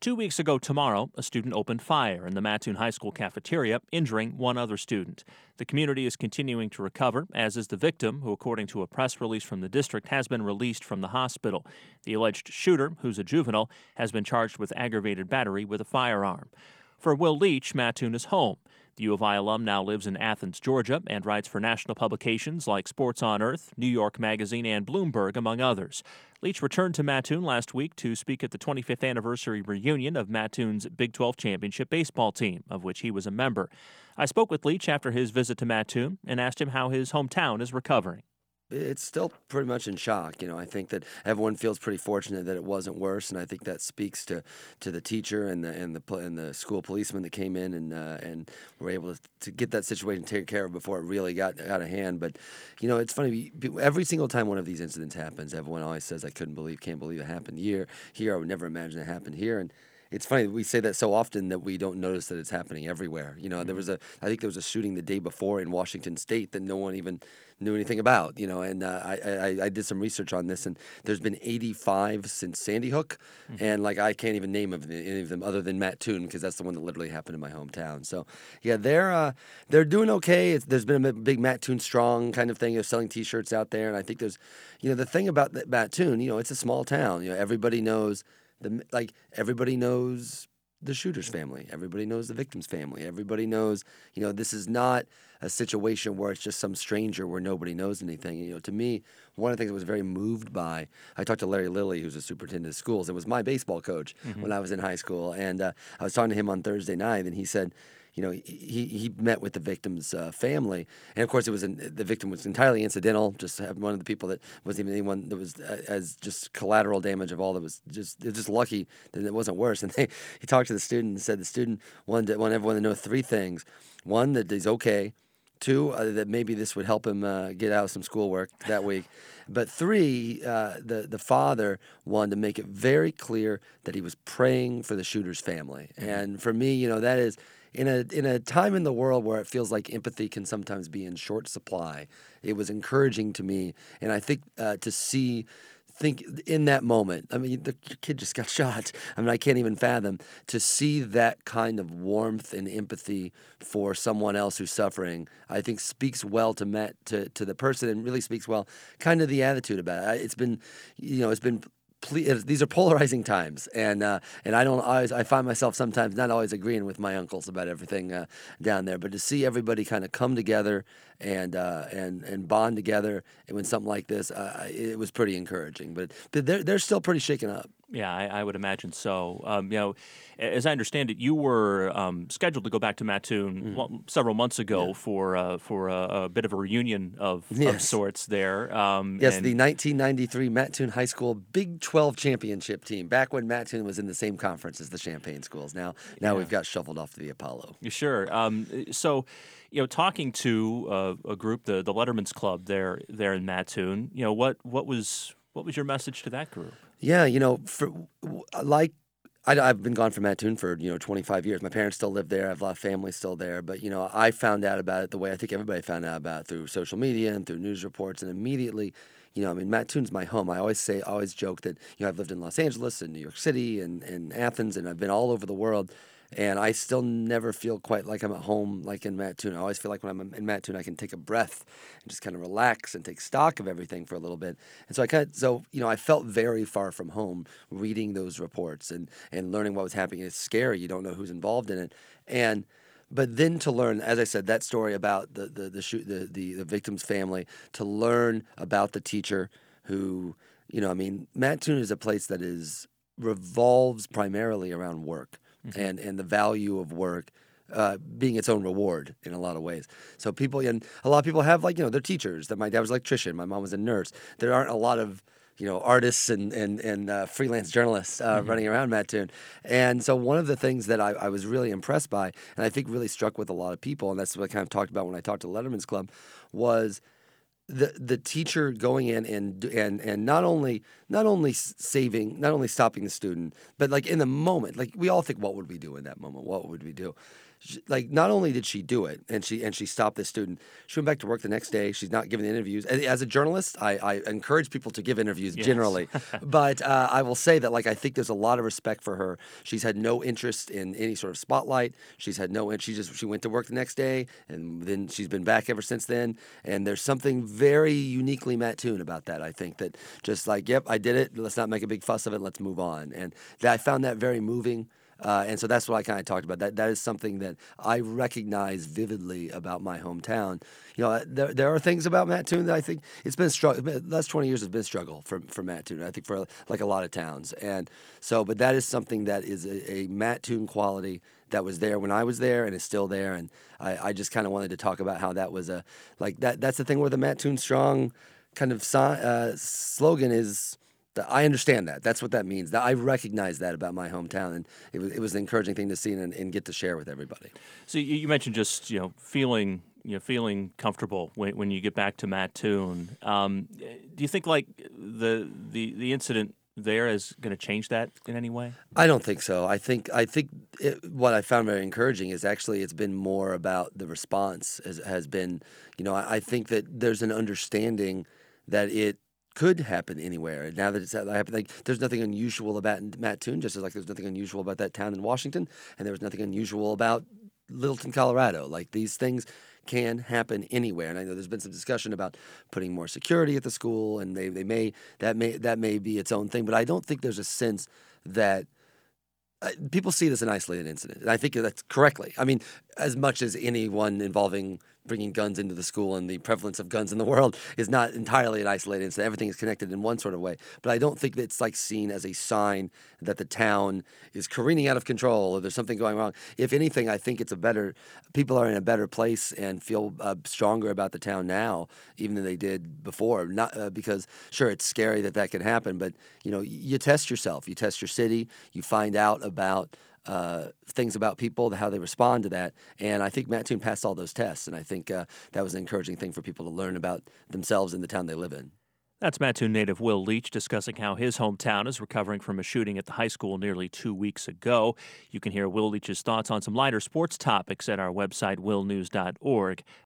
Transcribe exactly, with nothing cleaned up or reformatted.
Two weeks ago tomorrow, a student opened fire in the Mattoon High School cafeteria, injuring one other student. The community is continuing to recover, as is the victim, who, according to a press release from the district, has been released from the hospital. The alleged shooter, who's a juvenile, has been charged with aggravated battery with a firearm. For Will Leach, Mattoon is home. The U of I alum now lives in Athens, Georgia, and writes for national publications like Sports on Earth, New York Magazine, and Bloomberg, among others. Leach returned to Mattoon last week to speak at the twenty-fifth anniversary reunion of Mattoon's Big twelve championship baseball team, of which he was a member. I spoke with Leach after his visit to Mattoon and asked him how his hometown is recovering. It's still pretty much in shock. You know, I think that everyone feels pretty fortunate that it wasn't worse, and I think that speaks to, to the teacher and the and the and the school policeman that came in and uh, and were able to, to get that situation taken care of before it really got out of hand. But you know, it's funny. Every single time one of these incidents happens, everyone always says, "I couldn't believe, can't believe it happened here. Here, I would never imagine it happened here." And it's funny, we say that so often that we don't notice that it's happening everywhere. You know, mm-hmm. there was a, I think there was a shooting the day before in Washington State that no one even knew anything about, you know, and uh, I, I I did some research on this, and there's been eighty-five since Sandy Hook, mm-hmm. and like I can't even name of any of them other than Mattoon, because that's the one that literally happened in my hometown. So yeah, they're uh, they're doing okay. It's, there's been a big Mattoon Strong kind of thing of selling T-shirts out there, and I think there's, you know, the thing about the Mattoon, you know, it's a small town. You know, everybody knows. The, like everybody knows the shooter's family. Everybody knows the victim's family. Everybody knows, you know, this is not a situation where it's just some stranger where nobody knows anything. You know, to me, one of the things I was very moved by, I talked to Larry Lilly, who's a superintendent of schools. It was my baseball coach mm-hmm. when I was in high school. And uh, I was talking to him on Thursday night, and he said, you know, he he met with the victim's uh, family, and of course, it was an, the victim was entirely incidental. Just one of the people that wasn't even anyone that was uh, as just collateral damage of all that was just just lucky that it wasn't worse. And they, he talked to the student and said the student wanted to, wanted everyone to know three things: one, that he's okay; two, uh, that maybe this would help him uh, get out of some schoolwork that week; but three, uh, the the father wanted to make it very clear that he was praying for the shooter's family. Mm-hmm. And for me, you know, that is. In a in a time in the world where it feels like empathy can sometimes be in short supply, it was encouraging to me, and I think uh, to see, think in that moment. I mean, the kid just got shot. I mean, I can't even fathom to see that kind of warmth and empathy for someone else who's suffering. I think speaks well to Matt, to to the person, and really speaks well, kind of the attitude about it. It's been, you know, it's been. These are polarizing times, and uh, and I don't always. I find myself sometimes not always agreeing with my uncles about everything uh, down there. But to see everybody kind of come together and uh, and and bond together, and when something like this, uh, it was pretty encouraging. But but they're they're still pretty shaken up. Yeah, I, I would imagine so. Um, you know, as I understand it, you were um, scheduled to go back to Mattoon mm. well, several months ago yeah. for uh, for a, a bit of a reunion of, yes. of sorts there. Um, yes, and... the nineteen ninety-three Mattoon High School Big twelve championship team. Back when Mattoon was in the same conference as the Champaign schools. Now, now yeah. we've got shuffled off to the Apollo. Sure. Um, so, you know, talking to uh, a group, the the Letterman's Club there there in Mattoon. You know, what what was what was your message to that group? Yeah, you know, for like I, I've been gone from Mattoon for, you know, twenty-five years. My parents still live there. I have a lot of family still there. But, you know, I found out about it the way I think everybody found out about it, through social media and through news reports. And immediately, you know, I mean, Mattoon's my home. I always say, I always joke that, you know, I've lived in Los Angeles and New York City and, and Athens, and I've been all over the world. And I still never feel quite like I'm at home like in Mattoon. I always feel like when I'm in Mattoon, I can take a breath and just kind of relax and take stock of everything for a little bit. And so I kind of, so, you know, I felt very far from home reading those reports and, and learning what was happening. It's scary. You don't know who's involved in it. And, but then to learn, as I said, that story about the, the, the, shoot, the, the, the victim's family, to learn about the teacher who, you know, I mean, Mattoon is a place that is, revolves primarily around work. Mm-hmm. And, and the value of work uh, being its own reward in a lot of ways. So people, and a lot of people have, like, you know, they're teachers. That my dad was an electrician, my mom was a nurse. There aren't a lot of, you know, artists and and, and uh, freelance journalists uh, mm-hmm. running around Mattoon. And so one of the things that I, I was really impressed by, and I think really struck with a lot of people, and that's what I kind of talked about when I talked to Letterman's Club, was the the teacher going in and and and not only not only saving, not only stopping the student, but like in the moment, like we all think, what would we do in that moment? What would we do? She, like not only did she do it, and she and she stopped the student. She went back to work the next day. She's not giving interviews. As a journalist, I, I encourage people to give interviews Yes. generally, but uh, I will say that like I think there's a lot of respect for her. She's had no interest in any sort of spotlight. She's had no. She just she went to work the next day, and then she's been back ever since then. And there's something very uniquely Mattoon about that. I think that just like, yep, I did it. Let's not make a big fuss of it. Let's move on. And that, I found that very moving. Uh, and so that's what I kind of talked about. That that is something that I recognize vividly about my hometown. You know, there there are things about Mattoon that I think it's been struggle. The last twenty years has been a struggle for for Mattoon. I think for like a lot of towns. And so, but that is something that is a, a Mattoon quality that was there when I was there and is still there. And I, I just kind of wanted to talk about how that was a like that. That's the thing where the Mattoon Strong kind of si- uh, slogan is. I understand that. That's what that means. That I recognize that about my hometown, and it was it was an encouraging thing to see and, and get to share with everybody. So you you mentioned just you know feeling you know feeling comfortable when when you get back to Mattoon. Um, do you think like the the the incident there is going to change that in any way? I don't think so. I think I think it, what I found very encouraging is actually it's been more about the response has, has been. You know, I, I think that there's an understanding that it could happen anywhere. Now that it's happened, like there's nothing unusual about Mattoon, just as like there's nothing unusual about that town in Washington, and there was nothing unusual about Littleton, Colorado. Like these things can happen anywhere. And I know there's been some discussion about putting more security at the school, and they, they may that may that may be its own thing, but I don't think there's a sense that uh, people see this an isolated incident, and I think that's correctly. I mean, as much as anyone involving bringing guns into the school and the prevalence of guns in the world is not entirely an isolated incident. Everything is connected in one sort of way. But I don't think that it's like seen as a sign that the town is careening out of control or there's something going wrong. If anything, I think it's a better, people are in a better place and feel uh, stronger about the town now, even than they did before. Not uh, because, sure, it's scary that that can happen, but, you know, you test yourself. You test your city. You find out about Uh, things about people, how they respond to that. And I think Mattoon passed all those tests, and I think uh, that was an encouraging thing for people to learn about themselves in the town they live in. That's Mattoon native Will Leach discussing how his hometown is recovering from a shooting at the high school nearly two weeks ago. You can hear Will Leach's thoughts on some lighter sports topics at our website, will news dot org.